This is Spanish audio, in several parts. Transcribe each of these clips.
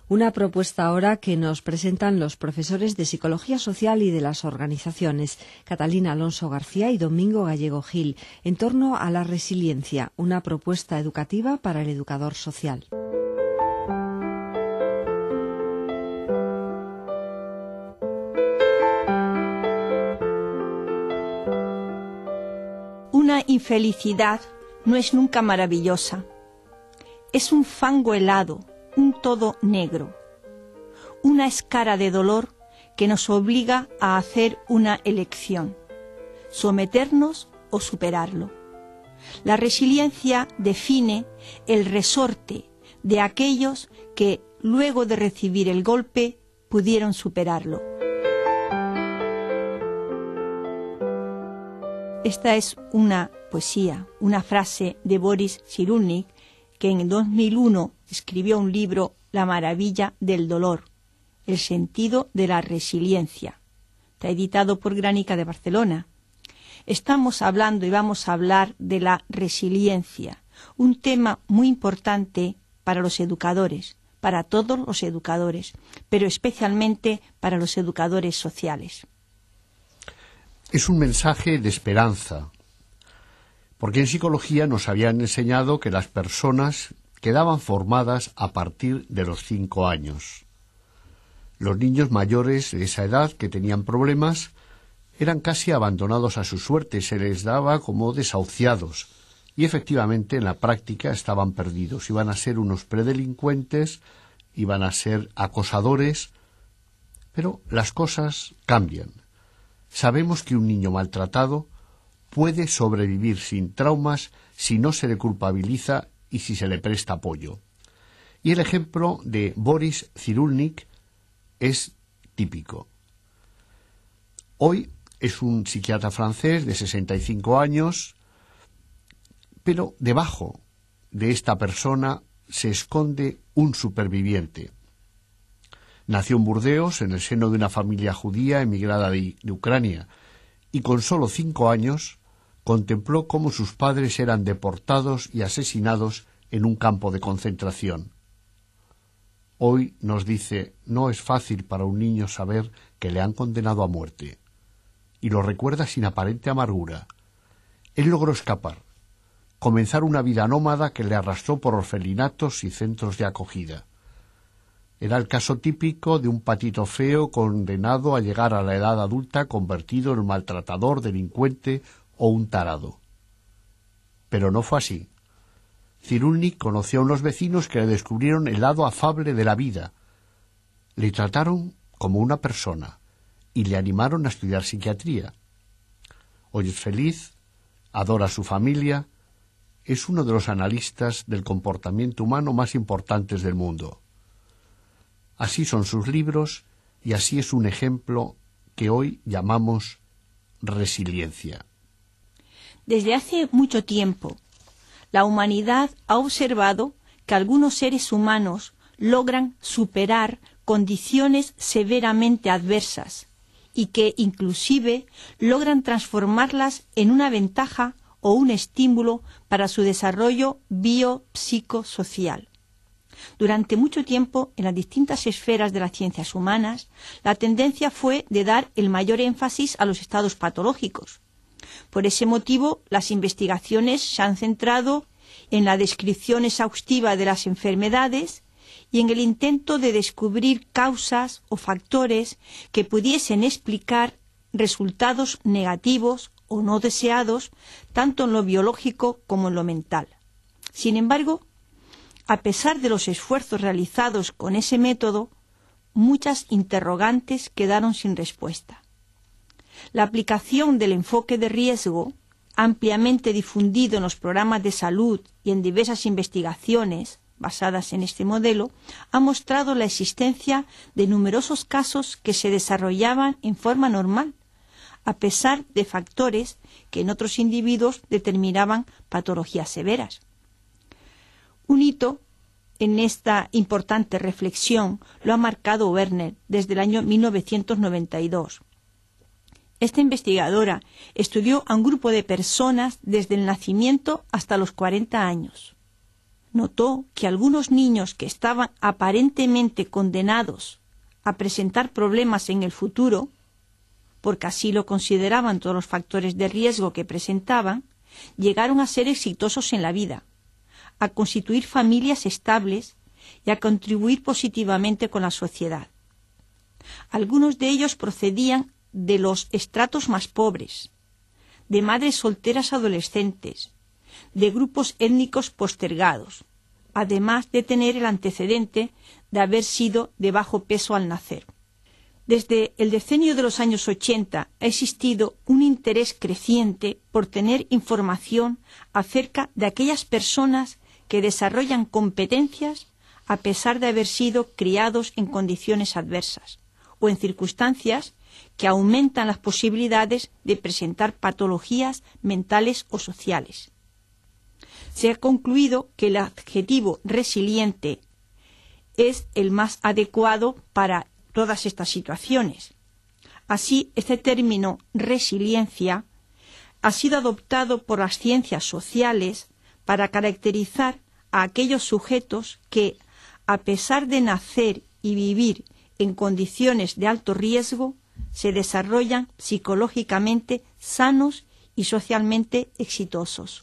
Una propuesta ahora que nos presentan los profesores de Psicología Social y de las organizaciones, Catalina Alonso García y Domingo Gallego Gil, en torno a la resiliencia, una propuesta educativa para el educador social. Una infelicidad no es nunca maravillosa. Es un fango helado, un todo negro, una escara de dolor que nos obliga a hacer una elección, someternos o superarlo. La resiliencia define el resorte de aquellos que, luego de recibir el golpe, pudieron superarlo. Esta es una poesía, una frase de Boris Cyrulnik, que en 2001 escribió un libro, La maravilla del dolor, el sentido de la resiliencia. Está editado por Gránica de Barcelona. Estamos hablando y vamos a hablar de la resiliencia, un tema muy importante para los educadores, para todos los educadores, pero especialmente para los educadores sociales. Es un mensaje de esperanza, porque en psicología nos habían enseñado que las personas quedaban formadas a partir de los 5 años. Los niños mayores de esa edad que tenían problemas eran casi abandonados a su suerte, se les daba como desahuciados, y efectivamente en la práctica estaban perdidos, iban a ser unos predelincuentes, iban a ser acosadores, pero las cosas cambian. Sabemos que un niño maltratado puede sobrevivir sin traumas si no se le culpabiliza y si se le presta apoyo. Y el ejemplo de Boris Cyrulnik es típico. Hoy es un psiquiatra francés de 65 años, pero debajo de esta persona se esconde un superviviente. Nació en Burdeos, en el seno de una familia judía emigrada de Ucrania, y con solo 5 años contempló cómo sus padres eran deportados y asesinados en un campo de concentración. Hoy nos dice, no es fácil para un niño saber que le han condenado a muerte, y lo recuerda sin aparente amargura. Él logró escapar, comenzar una vida nómada que le arrastró por orfelinatos y centros de acogida. Era el caso típico de un patito feo condenado a llegar a la edad adulta convertido en maltratador, delincuente o un tarado. Pero no fue así. Cyrulnik conoció a unos vecinos que le descubrieron el lado afable de la vida. Le trataron como una persona y le animaron a estudiar psiquiatría. Hoy es feliz, adora a su familia, es uno de los analistas del comportamiento humano más importantes del mundo. Así son sus libros y así es un ejemplo que hoy llamamos resiliencia. Desde hace mucho tiempo, la humanidad ha observado que algunos seres humanos logran superar condiciones severamente adversas y que inclusive logran transformarlas en una ventaja o un estímulo para su desarrollo biopsicosocial. Durante mucho tiempo, en las distintas esferas de las ciencias humanas, la tendencia fue de dar el mayor énfasis a los estados patológicos. Por ese motivo, las investigaciones se han centrado en la descripción exhaustiva de las enfermedades y en el intento de descubrir causas o factores que pudiesen explicar resultados negativos o no deseados, tanto en lo biológico como en lo mental. Sin embargo, a pesar de los esfuerzos realizados con ese método, muchas interrogantes quedaron sin respuesta. La aplicación del enfoque de riesgo, ampliamente difundido en los programas de salud y en diversas investigaciones basadas en este modelo, ha mostrado la existencia de numerosos casos que se desarrollaban en forma normal, a pesar de factores que en otros individuos determinaban patologías severas. Un hito en esta importante reflexión lo ha marcado Werner desde el año 1992. Esta investigadora estudió a un grupo de personas desde el nacimiento hasta los 40 años. notó que algunos niños que estaban aparentemente condenados a presentar problemas en el futuro, porque así lo consideraban todos los factores de riesgo que presentaban, llegaron a ser exitosos en la vida, a constituir familias estables y a contribuir positivamente con la sociedad. Algunos de ellos procedían de los estratos más pobres, de madres solteras adolescentes, de grupos étnicos postergados, además de tener el antecedente de haber sido de bajo peso al nacer. Desde el decenio de los años 80 ha existido un interés creciente por tener información acerca de aquellas personas que desarrollan competencias a pesar de haber sido criados en condiciones adversas o en circunstancias que aumentan las posibilidades de presentar patologías mentales o sociales. Se ha concluido que el adjetivo resiliente es el más adecuado para todas estas situaciones. Así, este término resiliencia ha sido adoptado por las ciencias sociales para caracterizar a aquellos sujetos que, a pesar de nacer y vivir en condiciones de alto riesgo, se desarrollan psicológicamente sanos y socialmente exitosos.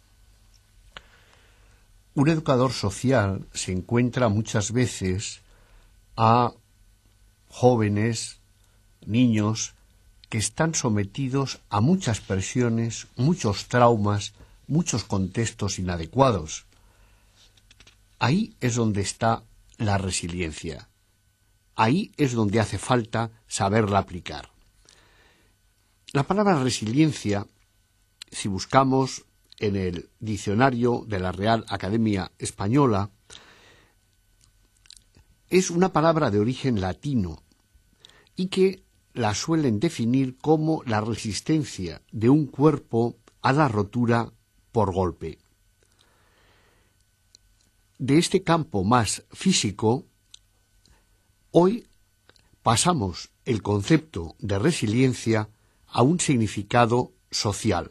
Un educador social se encuentra muchas veces a jóvenes, niños, que están sometidos a muchas presiones, muchos traumas, muchos contextos inadecuados. Ahí es donde está la resiliencia. Ahí es donde hace falta saberla aplicar. La palabra resiliencia, si buscamos en el diccionario de la Real Academia Española, es una palabra de origen latino y que la suelen definir como la resistencia de un cuerpo a la rotura por golpe. De este campo más físico, hoy pasamos el concepto de resiliencia a un significado social.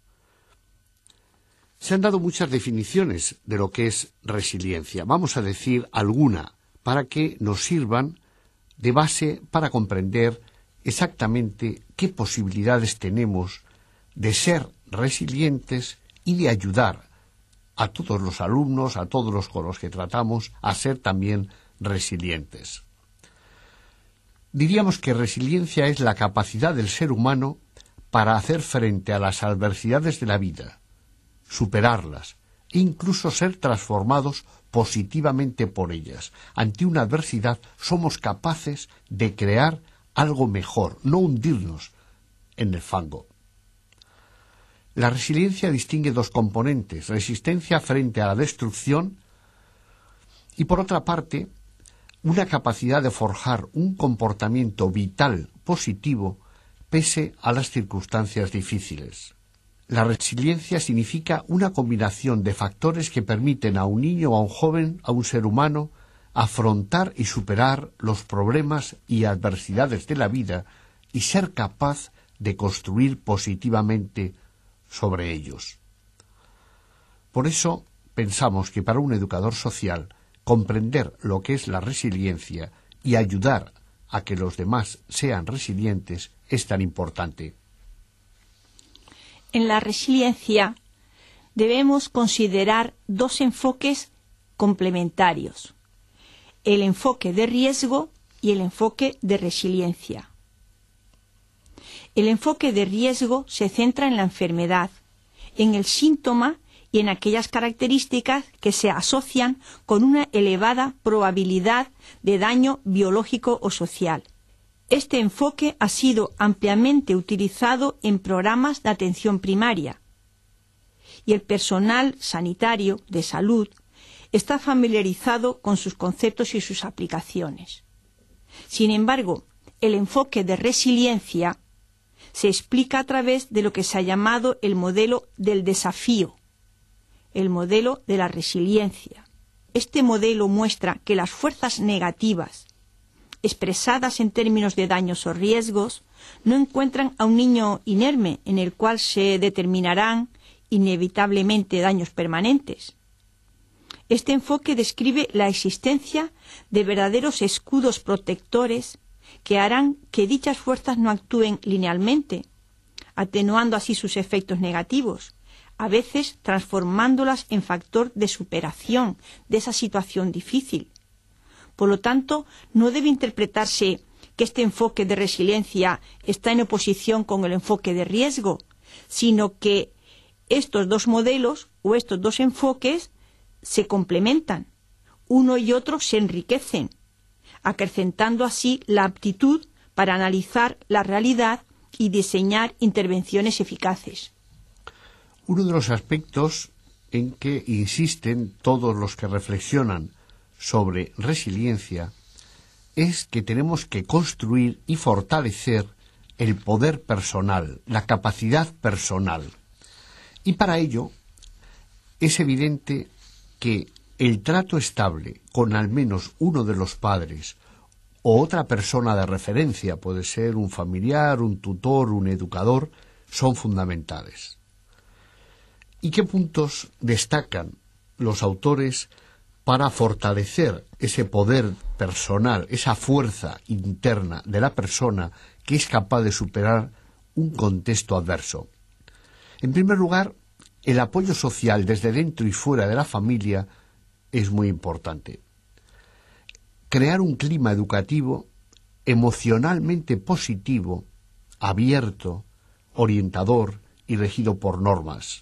Se han dado muchas definiciones de lo que es resiliencia. Vamos a decir alguna para que nos sirvan de base para comprender exactamente qué posibilidades tenemos de ser resilientes y de ayudar a todos los alumnos, a todos los con los que tratamos, a ser también resilientes. Diríamos que resiliencia es la capacidad del ser humano para hacer frente a las adversidades de la vida, superarlas e incluso ser transformados positivamente por ellas. Ante una adversidad somos capaces de crear algo mejor, no hundirnos en el fango. La resiliencia distingue dos componentes: resistencia frente a la destrucción y, por otra parte, una capacidad de forjar un comportamiento vital positivo pese a las circunstancias difíciles. La resiliencia significa una combinación de factores que permiten a un niño, a un joven, a un ser humano afrontar y superar los problemas y adversidades de la vida y ser capaz de construir positivamente sobre ellos. Por eso pensamos que para un educador social comprender lo que es la resiliencia y ayudar a que los demás sean resilientes es tan importante. En la resiliencia debemos considerar dos enfoques complementarios: el enfoque de riesgo y el enfoque de resiliencia. El enfoque de riesgo se centra en la enfermedad, en el síntoma y en aquellas características que se asocian con una elevada probabilidad de daño biológico o social. Este enfoque ha sido ampliamente utilizado en programas de atención primaria y el personal sanitario de salud está familiarizado con sus conceptos y sus aplicaciones. Sin embargo, el enfoque de resiliencia se explica a través de lo que se ha llamado el modelo del desafío, el modelo de la resiliencia. Este modelo muestra que las fuerzas negativas, expresadas en términos de daños o riesgos, no encuentran a un niño inerme en el cual se determinarán inevitablemente daños permanentes. Este enfoque describe la existencia de verdaderos escudos protectores que harán que dichas fuerzas no actúen linealmente, atenuando así sus efectos negativos, a veces transformándolas en factor de superación de esa situación difícil. Por lo tanto, no debe interpretarse que este enfoque de resiliencia está en oposición con el enfoque de riesgo, sino que estos dos modelos o estos dos enfoques se complementan, uno y otro se enriquecen, acrecentando así la aptitud para analizar la realidad y diseñar intervenciones eficaces. Uno de los aspectos en que insisten todos los que reflexionan sobre resiliencia es que tenemos que construir y fortalecer el poder personal, la capacidad personal. Y para ello es evidente que el trato estable con al menos uno de los padres o otra persona de referencia, puede ser un familiar, un tutor, un educador, son fundamentales. ¿Y qué puntos destacan los autores para fortalecer ese poder personal, esa fuerza interna de la persona que es capaz de superar un contexto adverso? En primer lugar, el apoyo social desde dentro y fuera de la familia es muy importante. Crear un clima educativo emocionalmente positivo, abierto, orientador y regido por normas.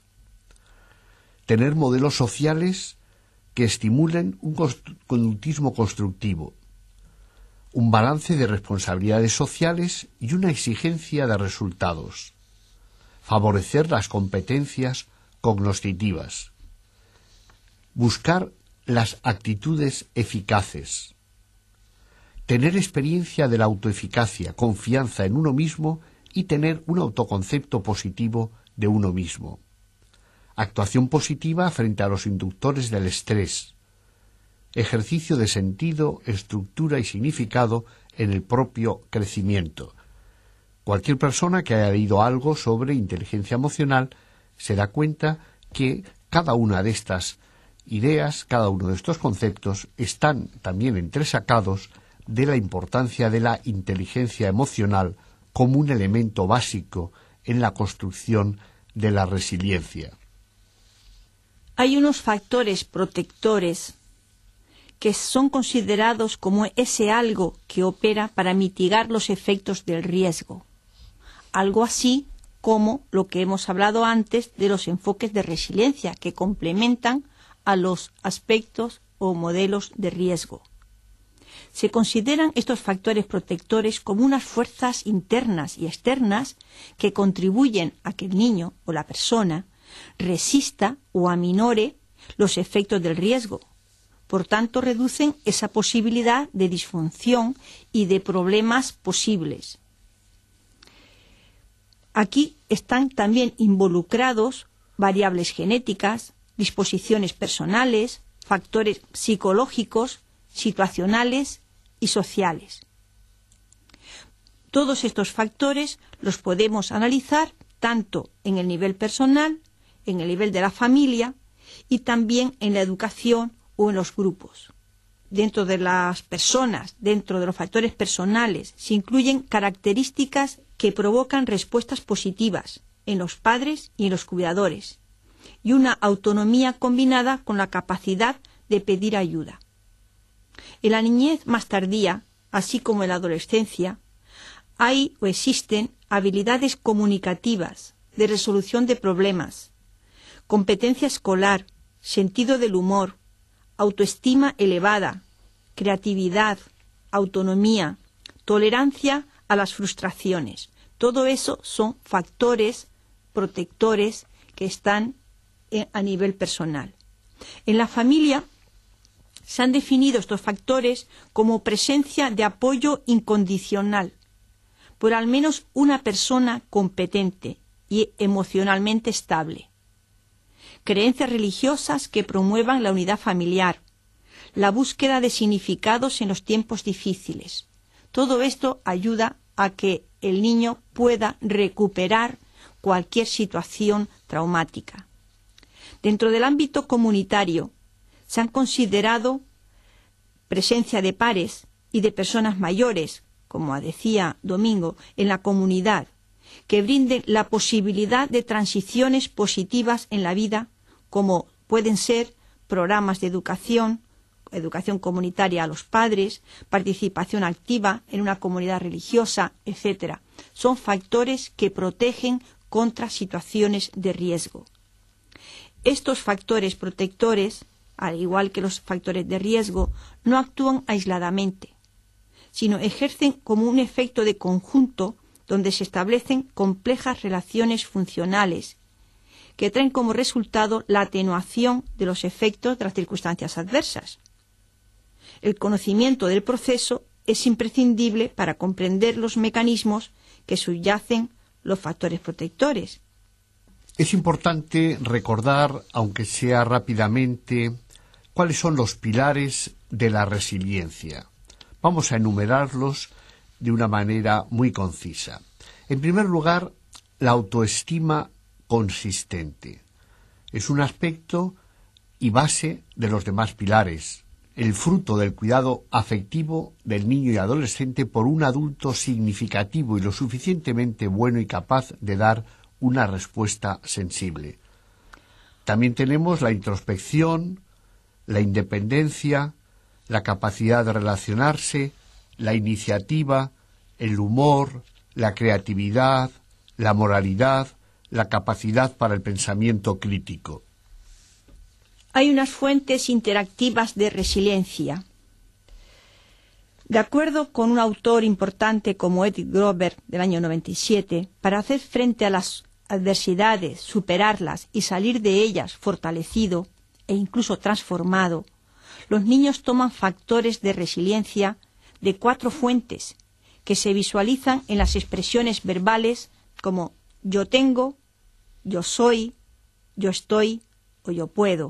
Tener modelos sociales que estimulen un conductismo constructivo, un balance de responsabilidades sociales y una exigencia de resultados. Favorecer las competencias cognitivas. Buscar las actitudes eficaces. Tener experiencia de la autoeficacia, confianza en uno mismo y tener un autoconcepto positivo de uno mismo. Actuación positiva frente a los inductores del estrés. Ejercicio de sentido, estructura y significado en el propio crecimiento. Cualquier persona que haya leído algo sobre inteligencia emocional se da cuenta que cada una de estas ideas, cada uno de estos conceptos están también entresacados de la importancia de la inteligencia emocional como un elemento básico en la construcción de la resiliencia. Hay unos factores protectores que son considerados como ese algo que opera para mitigar los efectos del riesgo. Algo así como lo que hemos hablado antes de los enfoques de resiliencia que complementan a los aspectos o modelos de riesgo. Se consideran estos factores protectores como unas fuerzas internas y externas que contribuyen a que el niño o la persona resista o aminore los efectos del riesgo. Por tanto, reducen esa posibilidad de disfunción y de problemas posibles. Aquí están también involucrados variables genéticas, disposiciones personales, factores psicológicos, situacionales y sociales. Todos estos factores los podemos analizar tanto en el nivel personal, en el nivel de la familia y también en la educación o en los grupos. Dentro de las personas, dentro de los factores personales, se incluyen características que provocan respuestas positivas en los padres y en los cuidadores, y una autonomía combinada con la capacidad de pedir ayuda. En la niñez más tardía, así como en la adolescencia, hay o existen habilidades comunicativas, de resolución de problemas, competencia escolar, sentido del humor, autoestima elevada, creatividad, autonomía, tolerancia a las frustraciones. Todo eso son factores protectores que están a nivel personal. En la familia se han definido estos factores como presencia de apoyo incondicional por al menos una persona competente y emocionalmente estable. Creencias religiosas que promuevan la unidad familiar, la búsqueda de significados en los tiempos difíciles. Todo esto ayuda a que el niño pueda recuperar cualquier situación traumática. Dentro del ámbito comunitario se han considerado presencia de pares y de personas mayores, como decía Domingo, en la comunidad, que brinden la posibilidad de transiciones positivas en la vida, como pueden ser programas de educación comunitaria a los padres, participación activa en una comunidad religiosa, etc. Son factores que protegen contra situaciones de riesgo. Estos factores protectores, al igual que los factores de riesgo, no actúan aisladamente, sino ejercen como un efecto de conjunto donde se establecen complejas relaciones funcionales que traen como resultado la atenuación de los efectos de las circunstancias adversas. El conocimiento del proceso es imprescindible para comprender los mecanismos que subyacen los factores protectores. Es importante recordar, aunque sea rápidamente, cuáles son los pilares de la resiliencia. Vamos a enumerarlos de una manera muy concisa. En primer lugar, la autoestima consistente. Es un aspecto y base de los demás pilares, el fruto del cuidado afectivo del niño y adolescente por un adulto significativo y lo suficientemente bueno y capaz de dar una respuesta sensible. También tenemos la introspección, la independencia, la capacidad de relacionarse, la iniciativa, el humor, la creatividad, la moralidad, la capacidad para el pensamiento crítico. Hay unas fuentes interactivas de resiliencia. De acuerdo con un autor importante como Edith Grover del año 97, para hacer frente a las adversidades, superarlas y salir de ellas fortalecido e incluso transformado, los niños toman factores de resiliencia de 4 fuentes que se visualizan en las expresiones verbales como yo tengo, yo soy, yo estoy o yo puedo.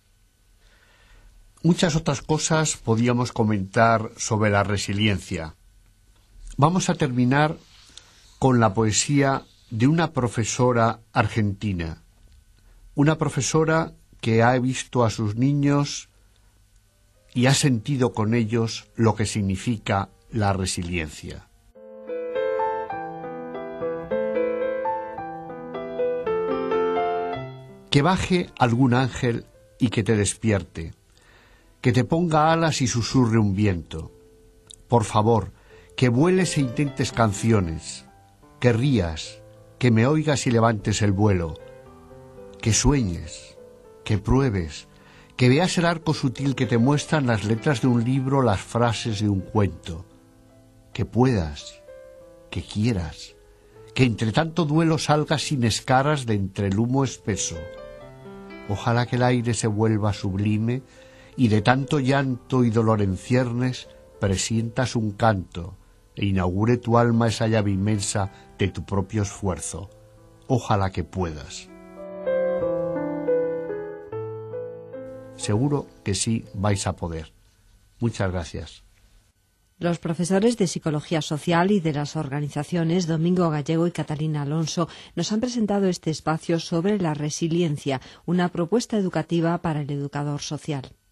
Muchas otras cosas podíamos comentar sobre la resiliencia. Vamos a terminar con la poesía de una profesora argentina, una profesora que ha visto a sus niños y ha sentido con ellos lo que significa la resiliencia. Que baje algún ángel y que te despierte, que te ponga alas y susurre un viento. Por favor, que vueles e intentes canciones, que rías, que me oigas y levantes el vuelo, que sueñes, que pruebes, que veas el arco sutil que te muestran las letras de un libro, las frases de un cuento, que puedas, que quieras, que entre tanto duelo salgas sin escaras de entre el humo espeso. Ojalá que el aire se vuelva sublime y de tanto llanto y dolor en ciernes presientas un canto e inaugure tu alma esa llave inmensa de tu propio esfuerzo. Ojalá que puedas. Seguro que sí vais a poder. Muchas gracias. Los profesores de Psicología Social y de las organizaciones Domingo Gallego y Catalina Alonso nos han presentado este espacio sobre la resiliencia, una propuesta educativa para el educador social.